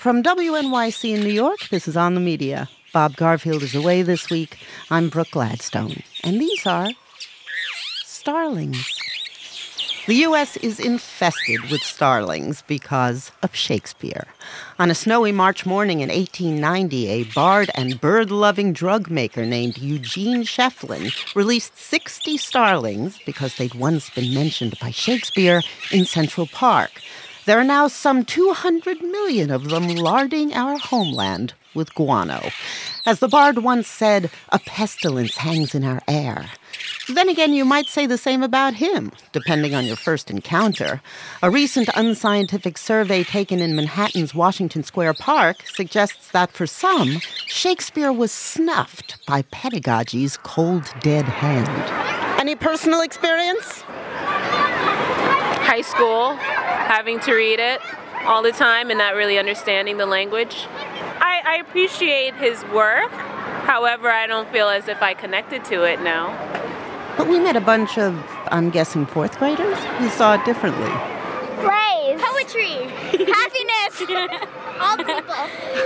From WNYC in New York, this is On the Media. Bob Garfield is away this week. I'm Brooke Gladstone. And these are starlings. The U.S. is infested with starlings because of Shakespeare. On a snowy March morning in 1890, a bard and bird-loving drug maker named Eugene Shefflin released 60 starlings because they'd once been mentioned by Shakespeare in Central Park. There are now some 200 million of them larding our homeland with guano. As the bard once said, a pestilence hangs in our air. Then again, you might say the same about him, depending on your first encounter. A recent unscientific survey taken in Manhattan's Washington Square Park suggests that for some, Shakespeare was snuffed by pedagogy's cold, dead hand. Any personal experience? High school, having to read it all the time and not really understanding the language. I appreciate his work. However, I don't feel as if I connected to it now. But we met a bunch of, I'm guessing, fourth graders who saw it differently. Praise. Poetry. Happiness. All people.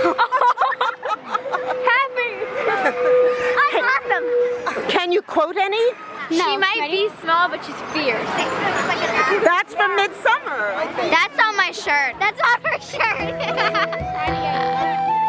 Happy. I'm awesome. Can you quote any? No. She might be small, but she's fierce. That's from Midsummer, I think. That's on my shirt. That's on her shirt.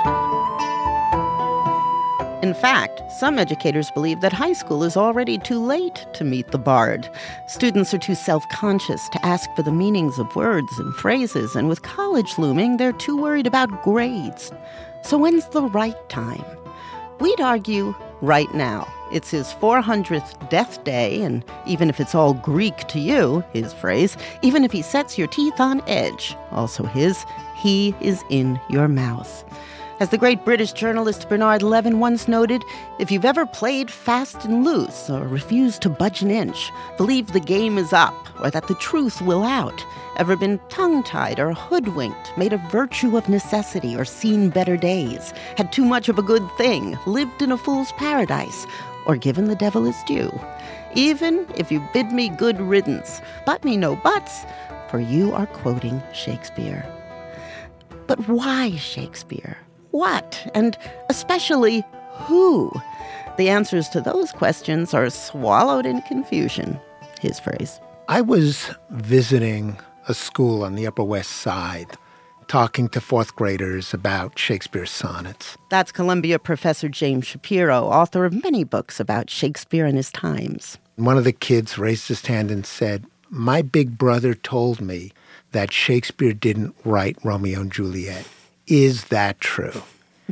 In fact, some educators believe that high school is already too late to meet the bard. Students are too self-conscious to ask for the meanings of words and phrases, and with college looming, they're too worried about grades. So when's the right time? We'd argue right now. It's his 400th death day, and even if it's all Greek to you, his phrase, even if he sets your teeth on edge, also his, he is in your mouth. As the great British journalist Bernard Levin once noted, if you've ever played fast and loose or refused to budge an inch, believe the game is up or that the truth will out, ever been tongue-tied or hoodwinked, made a virtue of necessity or seen better days, had too much of a good thing, lived in a fool's paradise, or given the devil his due. Even if you bid me good riddance, but me no buts, for you are quoting Shakespeare. But why Shakespeare? What? And especially who? The answers to those questions are swallowed in confusion. His phrase. I was visiting a school on the Upper West Side, talking to fourth graders about Shakespeare's sonnets. That's Columbia professor James Shapiro, author of many books about Shakespeare and his times. One of the kids raised his hand and said, "My big brother told me that Shakespeare didn't write Romeo and Juliet. Is that true?"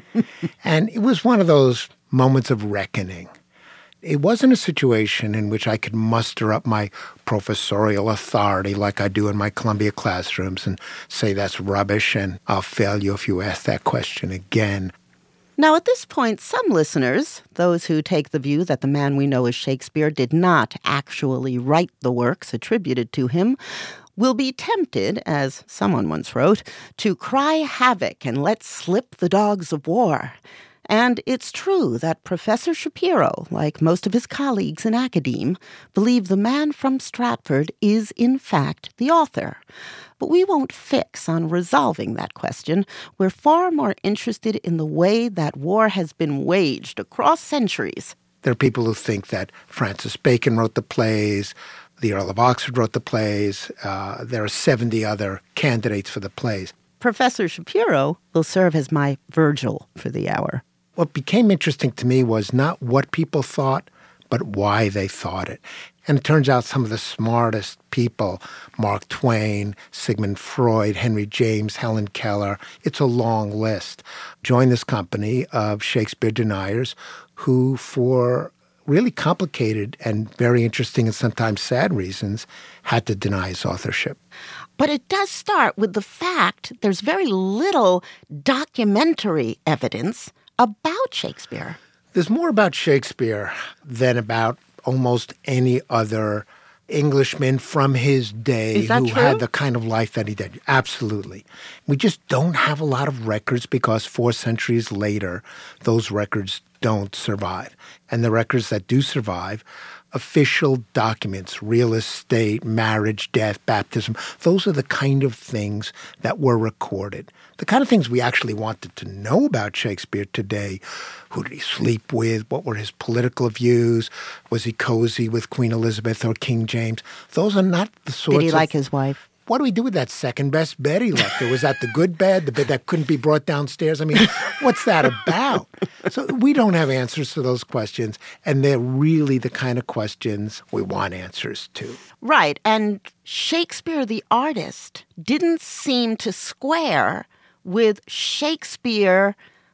And it was one of those moments of reckoning. It wasn't a situation in which I could muster up my professorial authority like I do in my Columbia classrooms and say that's rubbish and I'll fail you if you ask that question again. Now, at this point, some listeners, those who take the view that the man we know as Shakespeare did not actually write the works attributed to him, will be tempted, as someone once wrote, to cry havoc and let slip the dogs of war. And it's true that Professor Shapiro, like most of his colleagues in academe, believe the man from Stratford is, in fact, the author. But we won't fix on resolving that question. We're far more interested in the way that war has been waged across centuries. There are people who think that Francis Bacon wrote the plays, the Earl of Oxford wrote the plays. There are 70 other candidates for the plays. Professor Shapiro will serve as my Virgil for the hour. What became interesting to me was not what people thought, but why they thought it. And it turns out some of the smartest people, Mark Twain, Sigmund Freud, Henry James, Helen Keller, it's a long list, joined this company of Shakespeare deniers who, for really complicated and very interesting and sometimes sad reasons, had to deny his authorship. But it does start with the fact there's very little documentary evidence about Shakespeare. There's more about Shakespeare than about almost any other Englishman from his day who had the kind of life that he did. Absolutely. We just don't have a lot of records because 4 centuries later, those records don't survive. And the records that do survive, official documents, real estate, marriage, death, baptism, those are the kind of things that were recorded. The kind of things we actually wanted to know about Shakespeare today. Who did he sleep with? What were his political views? Was he cozy with Queen Elizabeth or King James? Those are not the sorts of... Did he like his wife? What do we do with that second best bed he left her? Was that the good bed, the bed that couldn't be brought downstairs? I mean, what's that about? So we don't have answers to those questions, and they're really the kind of questions we want answers to. Right, and Shakespeare the artist didn't seem to square with Shakespeare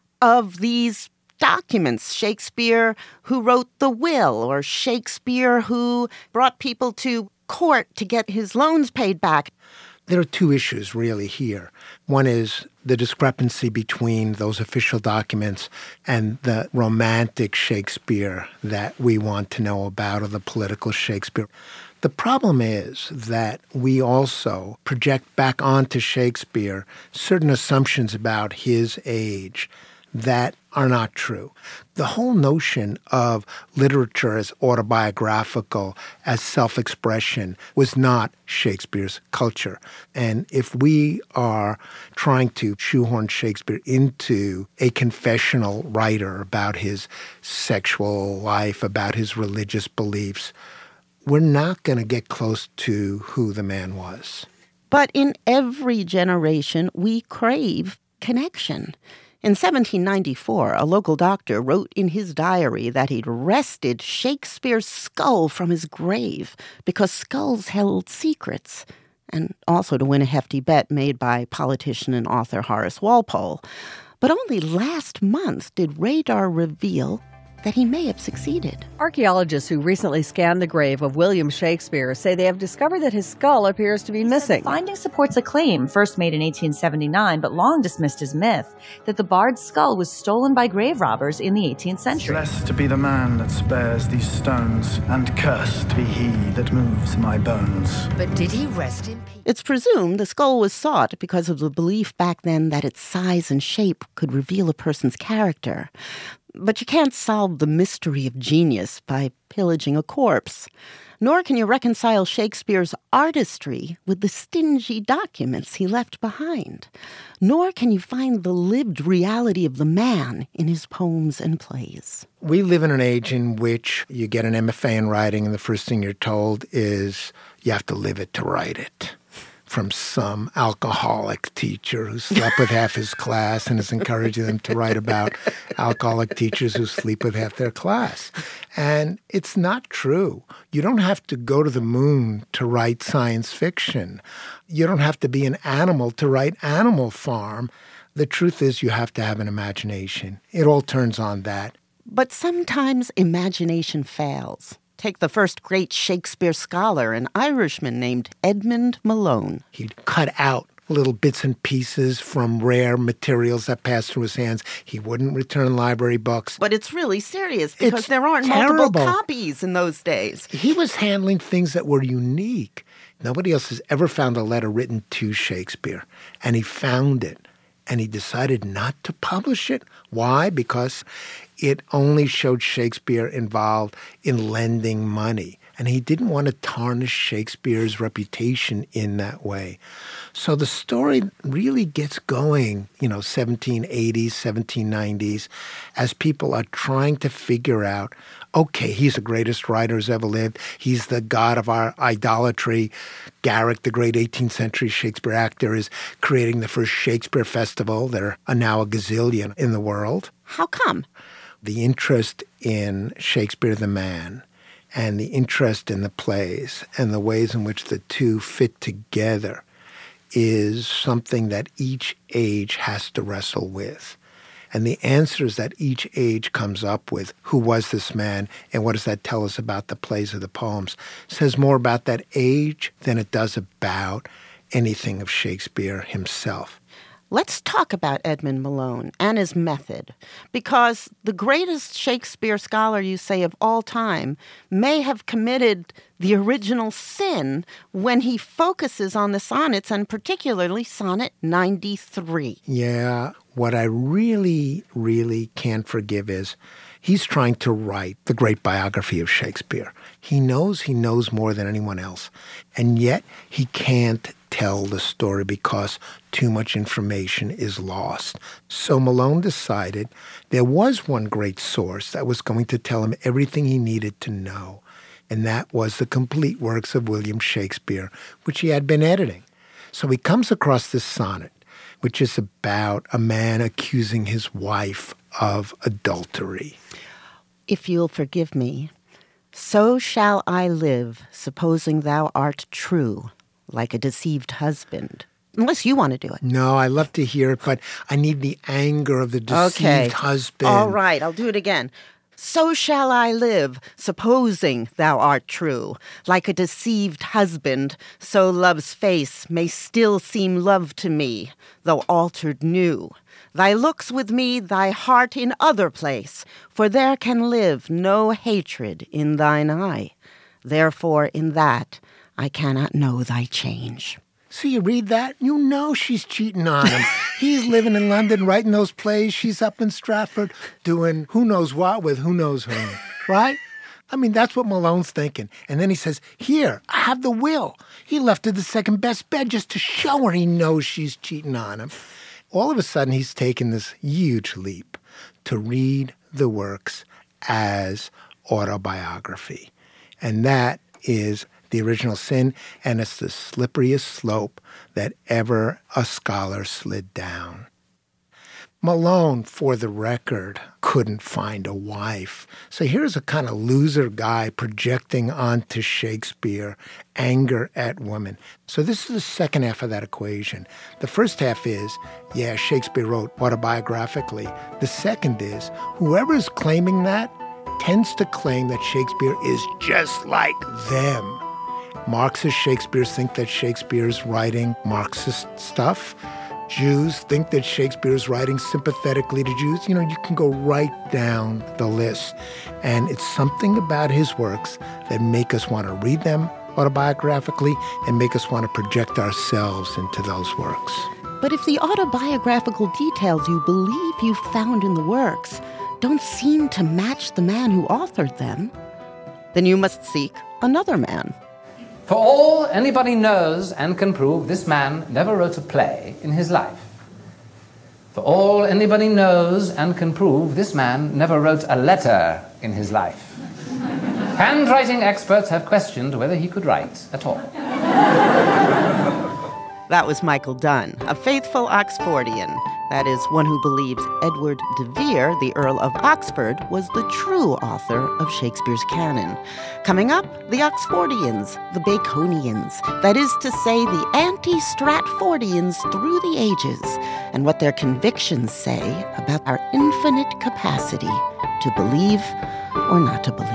of these documents. Shakespeare who wrote the will, or Shakespeare who brought people to court to get his loans paid back. There are two issues really here. One is the discrepancy between those official documents and the romantic Shakespeare that we want to know about, or the political Shakespeare. The problem is that we also project back onto Shakespeare certain assumptions about his age that are not true. The whole notion of literature as autobiographical, as self-expression, was not Shakespeare's culture. And if we are trying to shoehorn Shakespeare into a confessional writer about his sexual life, about his religious beliefs, we're not going to get close to who the man was. But in every generation, we crave connection. In 1794, a local doctor wrote in his diary that he'd wrested Shakespeare's skull from his grave because skulls held secrets, and also to win a hefty bet made by politician and author Horace Walpole. But only last month did radar reveal that he may have succeeded. Archaeologists who recently scanned the grave of William Shakespeare say they have discovered that his skull appears to be missing. The finding supports a claim, first made in 1879 but long dismissed as myth, that the bard's skull was stolen by grave robbers in the 18th century. Blessed to be the man that spares these stones, and cursed be he that moves my bones. But did he rest in peace? It's presumed the skull was sought because of the belief back then that its size and shape could reveal a person's character. But you can't solve the mystery of genius by pillaging a corpse. Nor can you reconcile Shakespeare's artistry with the stingy documents he left behind. Nor can you find the lived reality of the man in his poems and plays. We live in an age in which you get an MFA in writing, and the first thing you're told is you have to live it to write it. From some alcoholic teacher who slept with half his class and is encouraging them to write about alcoholic teachers who sleep with half their class. And it's not true. You don't have to go to the moon to write science fiction. You don't have to be an animal to write Animal Farm. The truth is you have to have an imagination. It all turns on that. But sometimes imagination fails. Take the first great Shakespeare scholar, an Irishman named Edmund Malone. He'd cut out little bits and pieces from rare materials that passed through his hands. He wouldn't return library books. But it's really serious because there aren't terrible. multiple copies in those days. He was handling things that were unique. Nobody else has ever found a letter written to Shakespeare. And he found it. And he decided not to publish it. Why? Because it only showed Shakespeare involved in lending money. And he didn't want to tarnish Shakespeare's reputation in that way. So the story really gets going, 1780s, 1790s, as people are trying to figure out, okay, he's the greatest writer who's ever lived. He's the god of our idolatry. Garrick, the great 18th century Shakespeare actor, is creating the first Shakespeare festival. There are now a gazillion in the world. How come? The interest in Shakespeare the man and the interest in the plays and the ways in which the two fit together is something that each age has to wrestle with. And the answers that each age comes up with, who was this man and what does that tell us about the plays or the poems, says more about that age than it does about anything of Shakespeare himself. Let's talk about Edmund Malone and his method, because the greatest Shakespeare scholar, you say, of all time may have committed the original sin when he focuses on the sonnets, and particularly Sonnet 93. Yeah, what I really, really can't forgive is He's trying to write the great biography of Shakespeare. He knows more than anyone else, and yet he can't tell the story because too much information is lost. So Malone decided there was one great source that was going to tell him everything he needed to know, and that was the complete works of William Shakespeare, which he had been editing. So he comes across this sonnet, which is about a man accusing his wife of adultery. If you'll forgive me, so shall I live, supposing thou art true, like a deceived husband. Unless you want to do it. No, I love to hear it, but I need the anger of the deceived husband. All right, I'll do it again. So shall I live, supposing thou art true, like a deceived husband, so love's face may still seem love to me, though altered new. Thy looks with me, thy heart in other place, for there can live no hatred in thine eye. Therefore in that I cannot know thy change. So you read that, you know she's cheating on him. He's living in London writing those plays. She's up in Stratford doing who knows what with who knows whom, right? I mean, that's what Malone's thinking. And then he says, here, I have the will. He left her the second best bed just to show her he knows she's cheating on him. All of a sudden, he's taken this huge leap to read the works as autobiography. And that is the original sin, and it's the slipperiest slope that ever a scholar slid down. Malone, for the record, couldn't find a wife. So here's a kind of loser guy projecting onto Shakespeare anger at women. So this is the second half of that equation. The first half is, yeah, Shakespeare wrote autobiographically. The second is, whoever is claiming that tends to claim that Shakespeare is just like them. Marxist Shakespeareans think that Shakespeare's writing Marxist stuff. Jews think that Shakespeare's writing sympathetically to Jews. You know, you can go right down the list. And it's something about his works that make us want to read them autobiographically and make us want to project ourselves into those works. But if the autobiographical details you believe you found in the works don't seem to match the man who authored them, then you must seek another man. For all anybody knows and can prove, this man never wrote a play in his life. For all anybody knows and can prove, this man never wrote a letter in his life. Handwriting experts have questioned whether he could write at all. That was Michael Dunn, a faithful Oxfordian. That is, one who believes Edward de Vere, the Earl of Oxford, was the true author of Shakespeare's canon. Coming up, the Oxfordians, the Baconians, that is to say, the anti-Stratfordians through the ages, and what their convictions say about our infinite capacity to believe or not to believe.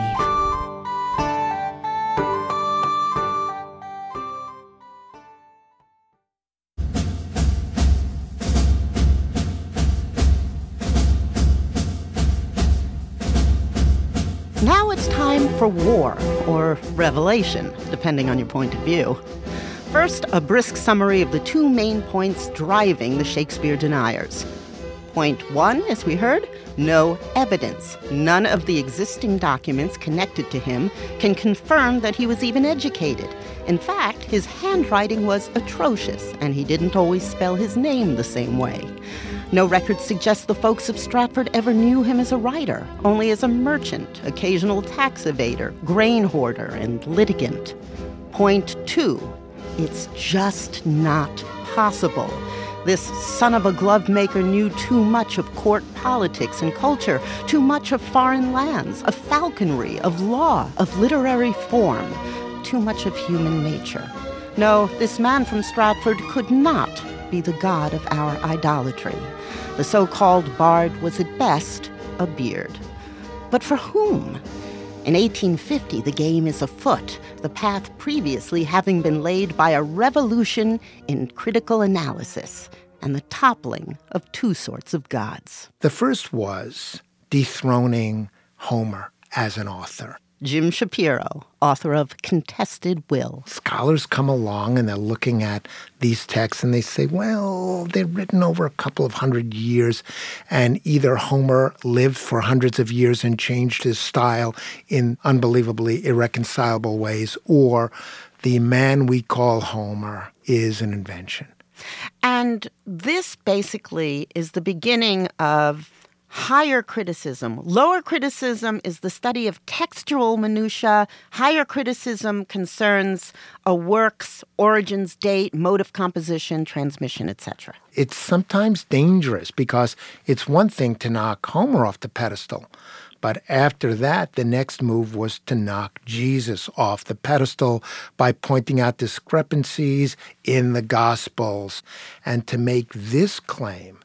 Now it's time for war, or revelation, depending on your point of view. First, a brisk summary of the two main points driving the Shakespeare deniers. Point one, as we heard, no evidence. None of the existing documents connected to him can confirm that he was even educated. In fact, his handwriting was atrocious, and he didn't always spell his name the same way. No records suggest the folks of Stratford ever knew him as a writer, only as a merchant, occasional tax evader, grain hoarder, and litigant. Point two, it's just not possible. This son of a glove maker knew too much of court politics and culture, too much of foreign lands, of falconry, of law, of literary form, too much of human nature. No, this man from Stratford could not be the god of our idolatry. The so-called bard was at best a beard. But for whom? In 1850, the game is afoot, the path previously having been laid by a revolution in critical analysis and the toppling of two sorts of gods. The first was dethroning Homer as an author. Jim Shapiro, author of Contested Will. Scholars come along and they're looking at these texts and they say, well, they're written over a couple of hundred years, and either Homer lived for hundreds of years and changed his style in unbelievably irreconcilable ways, or the man we call Homer is an invention. And this basically is the beginning of higher criticism. Lower criticism is the study of textual minutiae. Higher criticism concerns a work's origins, date, mode of composition, transmission, etc. It's sometimes dangerous because it's one thing to knock Homer off the pedestal, but after that, the next move was to knock Jesus off the pedestal by pointing out discrepancies in the Gospels. And to make this claim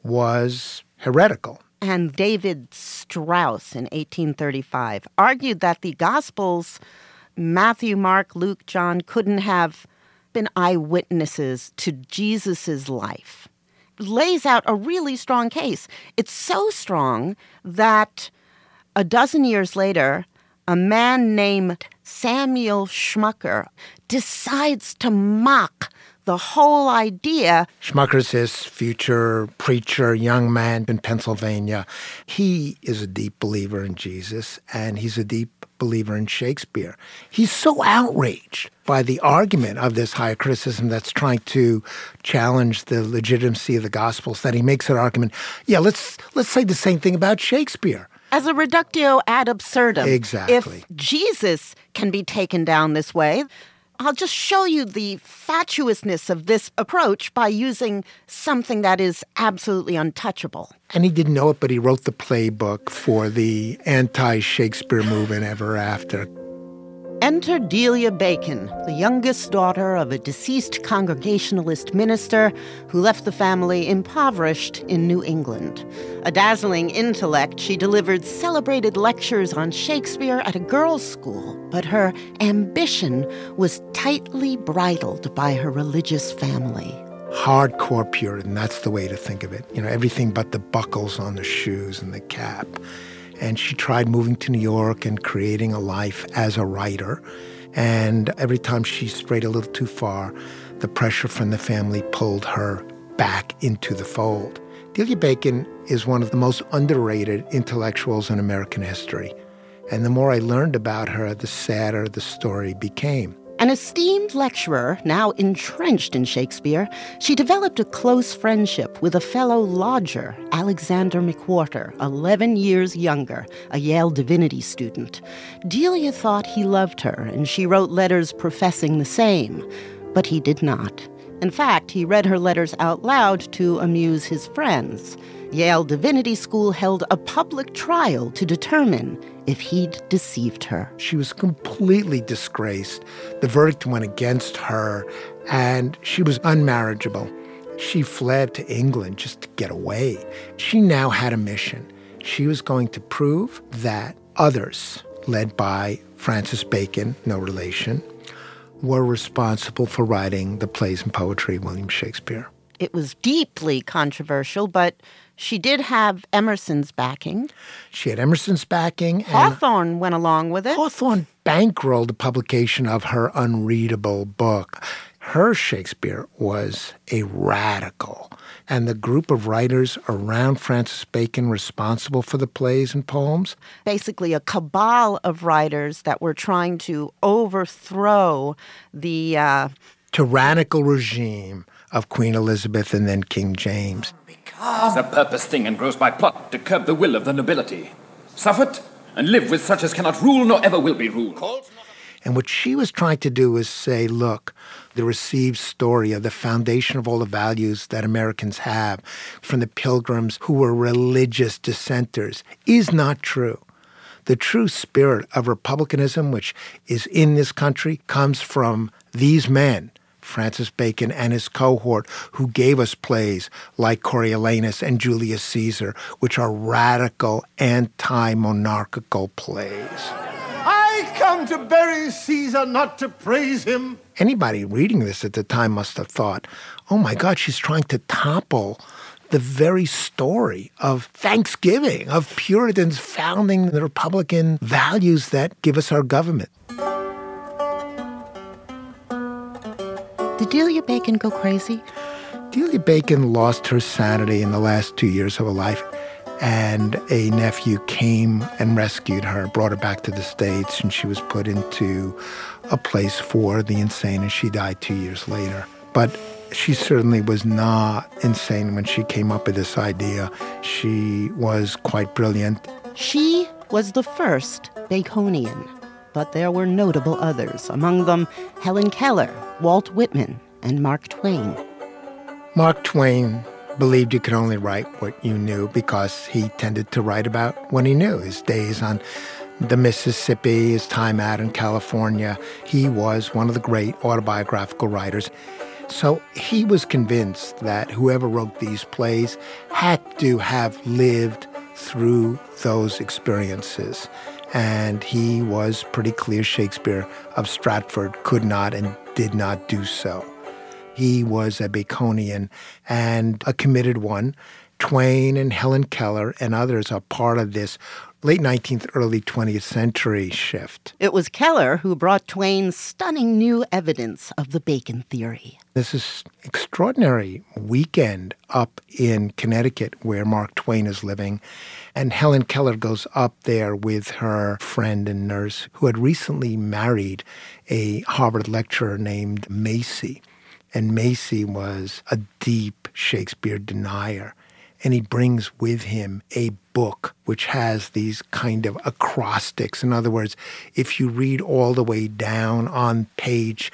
was heretical. And David Strauss in 1835 argued that the Gospels, Matthew, Mark, Luke, John, couldn't have been eyewitnesses to Jesus' life. Lays out a really strong case. It's so strong that a dozen years later, a man named Samuel Schmucker decides to mock the whole idea. Schmucker's this future preacher, young man in Pennsylvania. He is a deep believer in Jesus, and he's a deep believer in Shakespeare. He's so outraged by the argument of this higher criticism that's trying to challenge the legitimacy of the Gospels that he makes an argument, let's say the same thing about Shakespeare. As a reductio ad absurdum. Exactly. If Jesus can be taken down this way, I'll just show you the fatuousness of this approach by using something that is absolutely untouchable. And he didn't know it, but he wrote the playbook for the anti-Shakespeare movement ever after. Enter Delia Bacon, the youngest daughter of a deceased Congregationalist minister who left the family impoverished in New England. A dazzling intellect, she delivered celebrated lectures on Shakespeare at a girls' school, but her ambition was tightly bridled by her religious family. Hardcore Puritan, that's the way to think of it. Everything but the buckles on the shoes and the cap. And she tried moving to New York and creating a life as a writer. And every time she strayed a little too far, the pressure from the family pulled her back into the fold. Delia Bacon is one of the most underrated intellectuals in American history. And the more I learned about her, the sadder the story became. An esteemed lecturer, now entrenched in Shakespeare, she developed a close friendship with a fellow lodger, Alexander McWhorter, 11 years younger, a Yale divinity student. Delia thought he loved her, and she wrote letters professing the same, but he did not. In fact, he read her letters out loud to amuse his friends. Yale Divinity School held a public trial to determine if he'd deceived her. She was completely disgraced. The verdict went against her, and she was unmarriageable. She fled to England just to get away. She now had a mission. She was going to prove that others, led by Francis Bacon, no relation, were responsible for writing the plays and poetry of William Shakespeare. It was deeply controversial, but she did have Emerson's backing. She had Emerson's backing. Hawthorne went along with it. Hawthorne bankrolled the publication of her unreadable book. Her Shakespeare was a radical. And the group of writers around Francis Bacon responsible for the plays and poems? Basically a cabal of writers that were trying to overthrow the tyrannical regime of Queen Elizabeth and then King James. Because a purpose thing and grows by plot to curb the will of the nobility. Suffer it, and live with such as cannot rule nor ever will be ruled. And what she was trying to do is say, look, the received story of the foundation of all the values that Americans have from the Pilgrims who were religious dissenters is not true. The true spirit of republicanism, which is in this country, comes from these men, Francis Bacon and his cohort, who gave us plays like Coriolanus and Julius Caesar, which are radical anti-monarchical plays. I come to bury Caesar, not to praise him. Anybody reading this at the time must have thought, oh my God, she's trying to topple the very story of Thanksgiving, of Puritans founding the Republican values that give us our government. Did Delia Bacon go crazy? Delia Bacon lost her sanity in the last 2 years of her life, and a nephew came and rescued her, brought her back to the States, and she was put into a place for the insane, and she died 2 years later. But she certainly was not insane when she came up with this idea. She was quite brilliant. She was the first Baconian, but there were notable others, among them Helen Keller, Walt Whitman, and Mark Twain. Mark Twain believed you could only write what you knew because he tended to write about what he knew. His days on the Mississippi, his time out in California. He was one of the great autobiographical writers. So he was convinced that whoever wrote these plays had to have lived through those experiences. And he was pretty clear Shakespeare of Stratford could not and did not do so. He was a Baconian and a committed one. Twain and Helen Keller and others are part of this late 19th, early 20th century shift. It was Keller who brought Twain's stunning new evidence of the Bacon theory. This is extraordinary weekend up in Connecticut where Mark Twain is living. And Helen Keller goes up there with her friend and nurse who had recently married a Harvard lecturer named Macy. And Macy was a deep Shakespeare denier. And he brings with him a book which has these kind of acrostics. In other words, if you read all the way down on page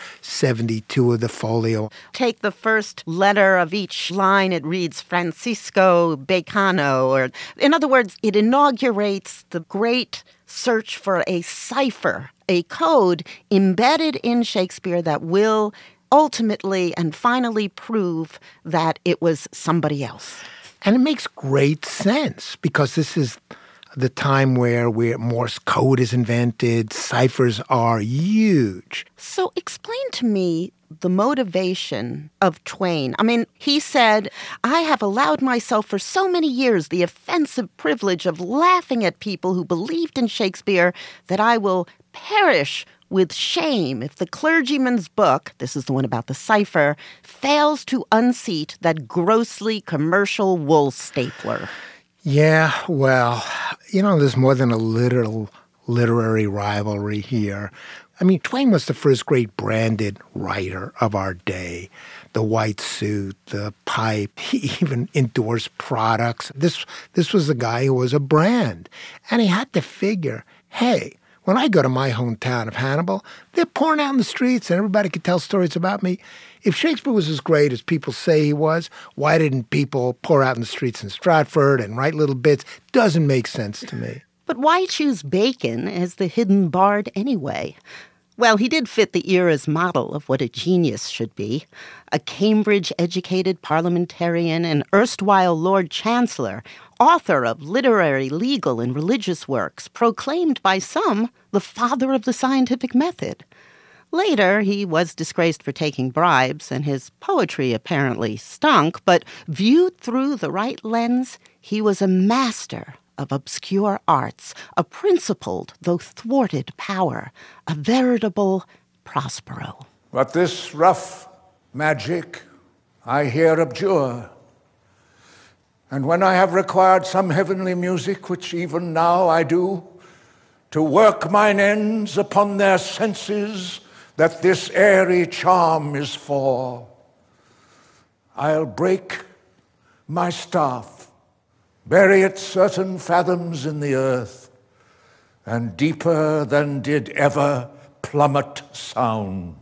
72 of the folio, take the first letter of each line, it reads Francisco Bacano. Or, in other words, it inaugurates the great search for a cipher, a code embedded in Shakespeare that will ultimately and finally prove that it was somebody else. And it makes great sense because this is the time where Morse code is invented, ciphers are huge. So explain to me the motivation of Twain. I mean, he said, I have allowed myself for so many years the offensive privilege of laughing at people who believed in Shakespeare that I will perish with shame if the clergyman's book, this is the one about the cipher, fails to unseat that grossly commercial wool stapler. Yeah, well, there's more than a literary rivalry here. I mean, Twain was the first great branded writer of our day. The white suit, the pipe, he even endorsed products. This was a guy who was a brand. And he had to figure, hey, when I go to my hometown of Hannibal, they're pouring out in the streets and everybody could tell stories about me. If Shakespeare was as great as people say he was, why didn't people pour out in the streets in Stratford and write little bits? Doesn't make sense to me. But why choose Bacon as the hidden bard anyway? Well, he did fit the era's model of what a genius should be. A Cambridge-educated parliamentarian and erstwhile Lord Chancellor, author of literary, legal, and religious works, proclaimed by some the father of the scientific method. Later, he was disgraced for taking bribes, and his poetry apparently stunk, but viewed through the right lens, he was a master of obscure arts, a principled though thwarted power, a veritable Prospero. But this rough magic I here abjure, and when I have required some heavenly music, which even now I do, to work mine ends upon their senses that this airy charm is for, I'll break my staff, bury it certain fathoms in the earth, and deeper than did ever plummet sound,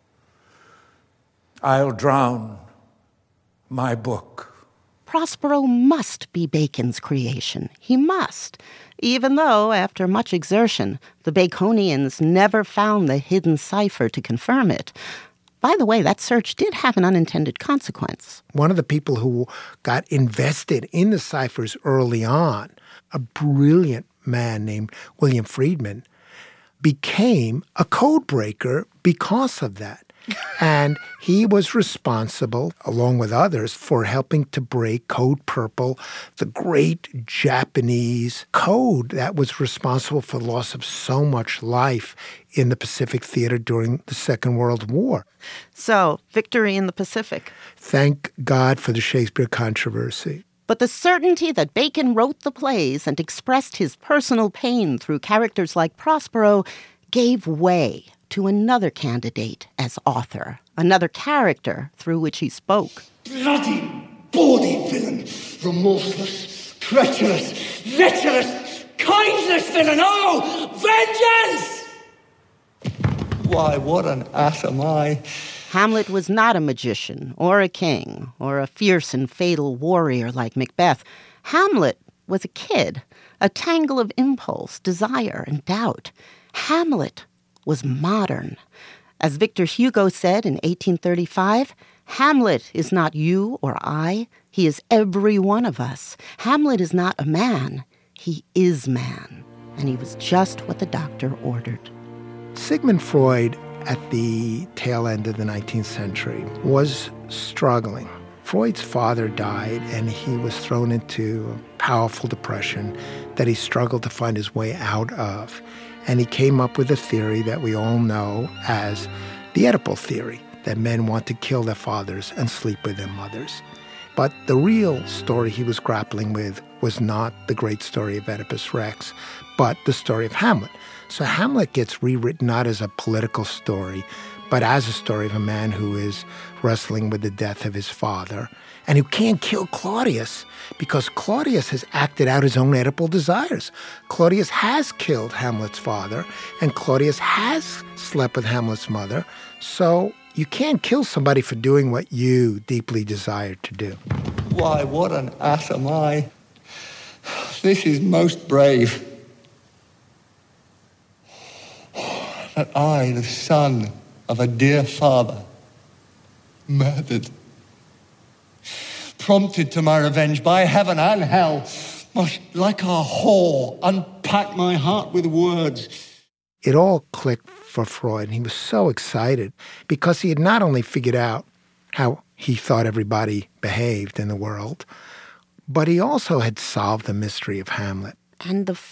I'll drown my book. Prospero must be Bacon's creation. He must, even though, after much exertion, the Baconians never found the hidden cipher to confirm it. By the way, that search did have an unintended consequence. One of the people who got invested in the ciphers early on, a brilliant man named William Friedman, became a code breaker because of that. And he was responsible, along with others, for helping to break Code Purple, the great Japanese code that was responsible for the loss of so much life in the Pacific Theater during the Second World War. So, victory in the Pacific. Thank God for the Shakespeare controversy. But the certainty that Bacon wrote the plays and expressed his personal pain through characters like Prospero gave way to another candidate as author, another character through which he spoke. Bloody, bawdy villain, remorseless, treacherous, lecherous, kindless villain, oh, vengeance! Why, what an ass am I? Hamlet was not a magician or a king or a fierce and fatal warrior like Macbeth. Hamlet was a kid, a tangle of impulse, desire, and doubt. Hamlet was modern. As Victor Hugo said in 1835, Hamlet is not you or I. He is every one of us. Hamlet is not a man. He is man. And he was just what the doctor ordered. Sigmund Freud, at the tail end of the 19th century, was struggling. Freud's father died, and he was thrown into a powerful depression that he struggled to find his way out of. And he came up with a theory that we all know as the Oedipal theory, that men want to kill their fathers and sleep with their mothers. But the real story he was grappling with was not the great story of Oedipus Rex, but the story of Hamlet. So Hamlet gets rewritten not as a political story, but as a story of a man who is wrestling with the death of his father and who can't kill Claudius because Claudius has acted out his own Oedipal desires. Claudius has killed Hamlet's father, and Claudius has slept with Hamlet's mother. So you can't kill somebody for doing what you deeply desire to do. Why, what an ass am I? This is most brave. That I, the son of a dear father, murdered, prompted to my revenge by heaven and hell, must, like a whore, unpack my heart with words. It all clicked for Freud, and he was so excited because he had not only figured out how he thought everybody behaved in the world, but he also had solved the mystery of Hamlet. And the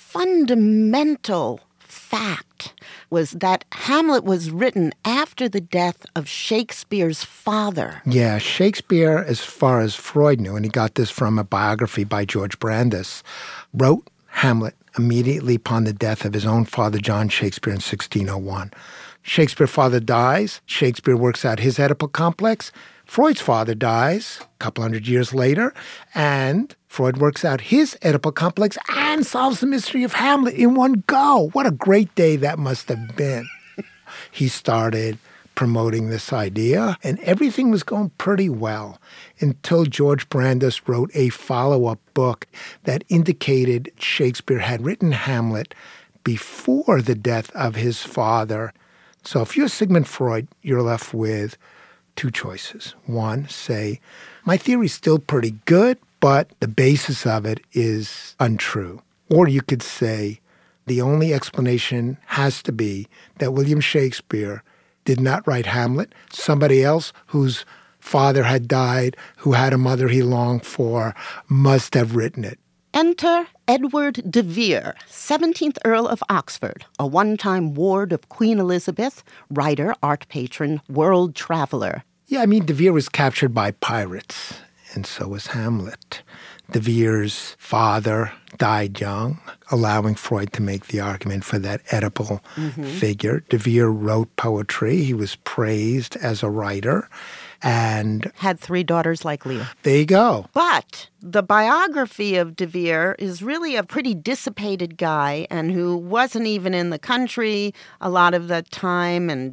fundamental fact was that Hamlet was written after the death of Shakespeare's father. Yeah, Shakespeare, as far as Freud knew, and he got this from a biography by George Brandes, wrote Hamlet immediately upon the death of his own father, John Shakespeare, in 1601. Shakespeare's father dies. Shakespeare works out his Oedipal complex. Freud's father dies a couple hundred years later, and Freud works out his Oedipal complex and solves the mystery of Hamlet in one go. What a great day that must have been. He started promoting this idea, and everything was going pretty well until George Brandes wrote a follow-up book that indicated Shakespeare had written Hamlet before the death of his father. So if you're Sigmund Freud, you're left with two choices. One, say, my theory's still pretty good, but the basis of it is untrue. Or you could say, the only explanation has to be that William Shakespeare did not write Hamlet. Somebody else whose father had died, who had a mother he longed for, must have written it. Enter Edward de Vere, 17th Earl of Oxford, a one-time ward of Queen Elizabeth, writer, art patron, world traveler. Yeah, I mean, de Vere was captured by pirates, and so was Hamlet. De Vere's father died young, allowing Freud to make the argument for that Oedipal figure. De Vere wrote poetry. He was praised as a writer and had 3 daughters like Lear. There you go. But the biography of de Vere is really a pretty dissipated guy and who wasn't even in the country a lot of the time. And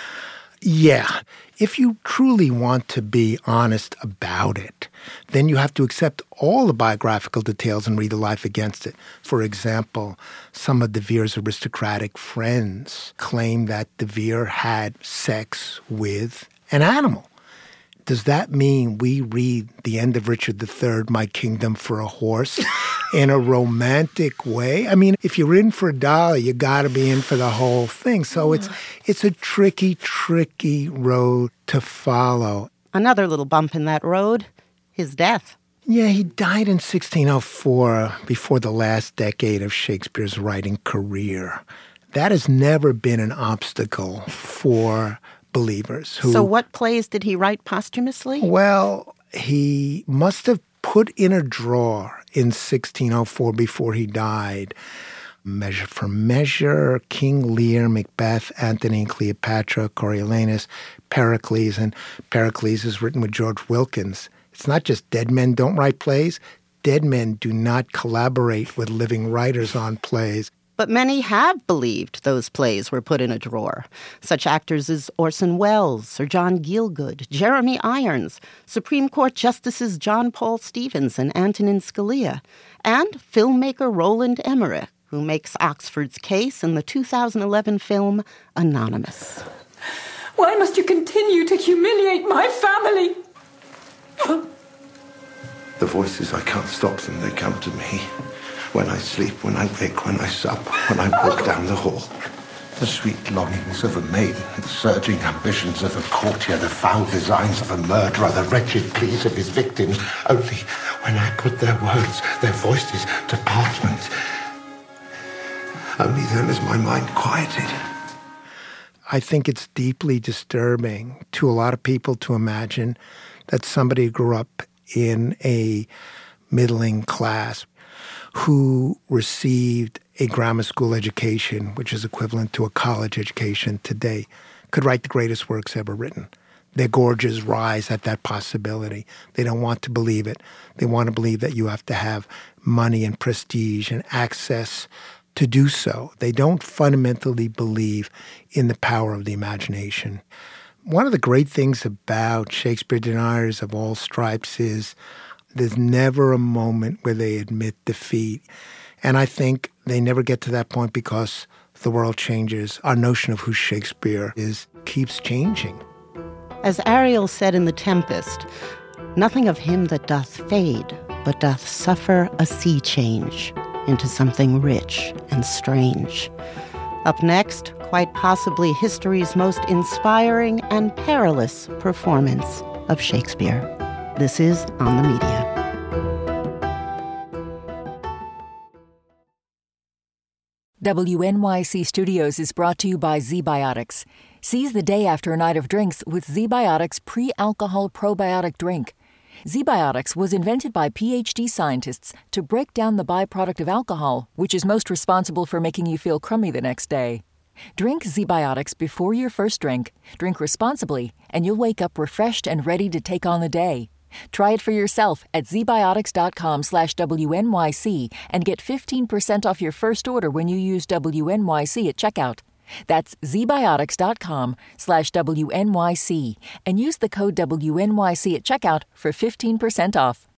yeah, if you truly want to be honest about it, then you have to accept all the biographical details and read the life against it. For example, some of de Vere's aristocratic friends claim that de Vere had sex with an animal. does that mean we read the end of Richard III, My Kingdom for a Horse, in a romantic way? I mean, if you're in for a dollar, you got to be in for the whole thing. So it's a tricky, tricky road to follow. Another little bump in that road, his death. Yeah, he died in 1604, before the last decade of Shakespeare's writing career. That has never been an obstacle for believers. So what plays did he write posthumously? Well, he must have put in a drawer in 1604 before he died. Measure for Measure, King Lear, Macbeth, Antony and Cleopatra, Coriolanus, Pericles, and Pericles is written with George Wilkins. It's not just dead men don't write plays. Dead men do not collaborate with living writers on plays. But many have believed those plays were put in a drawer. Such actors as Orson Welles, Sir John Gielgud, Jeremy Irons, Supreme Court Justices John Paul Stevens and Antonin Scalia, and filmmaker Roland Emmerich, who makes Oxford's case in the 2011 film Anonymous. Why must you continue to humiliate my family? The voices, I can't stop them. They come to me. When I sleep, when I wake, when I sup, when I walk down the hall. The sweet longings of a maiden, the surging ambitions of a courtier, the foul designs of a murderer, the wretched pleas of his victims. Only when I put their words, their voices to parchment, only then is my mind quieted. I think it's deeply disturbing to a lot of people to imagine that somebody who grew up in a middling class who received a grammar school education, which is equivalent to a college education today, could write the greatest works ever written. Their gorges rise at that possibility. They don't want to believe it. They want to believe that you have to have money and prestige and access to do so. They don't fundamentally believe in the power of the imagination. One of the great things about Shakespeare deniers of all stripes is there's never a moment where they admit defeat. And I think they never get to that point because the world changes. Our notion of who Shakespeare is keeps changing. As Ariel said in The Tempest, nothing of him that doth fade, but doth suffer a sea change into something rich and strange. Up next, quite possibly history's most inspiring and perilous performance of Shakespeare. This is On the Media. WNYC Studios is brought to you by ZBiotics. Seize the day after a night of drinks with ZBiotics pre-alcohol probiotic drink. ZBiotics was invented by PhD scientists to break down the byproduct of alcohol, which is most responsible for making you feel crummy the next day. Drink ZBiotics before your first drink, drink responsibly, and you'll wake up refreshed and ready to take on the day. Try it for yourself at zbiotics.com/WNYC and get 15% off your first order when you use WNYC at checkout. That's zbiotics.com/WNYC and use the code WNYC at checkout for 15% off.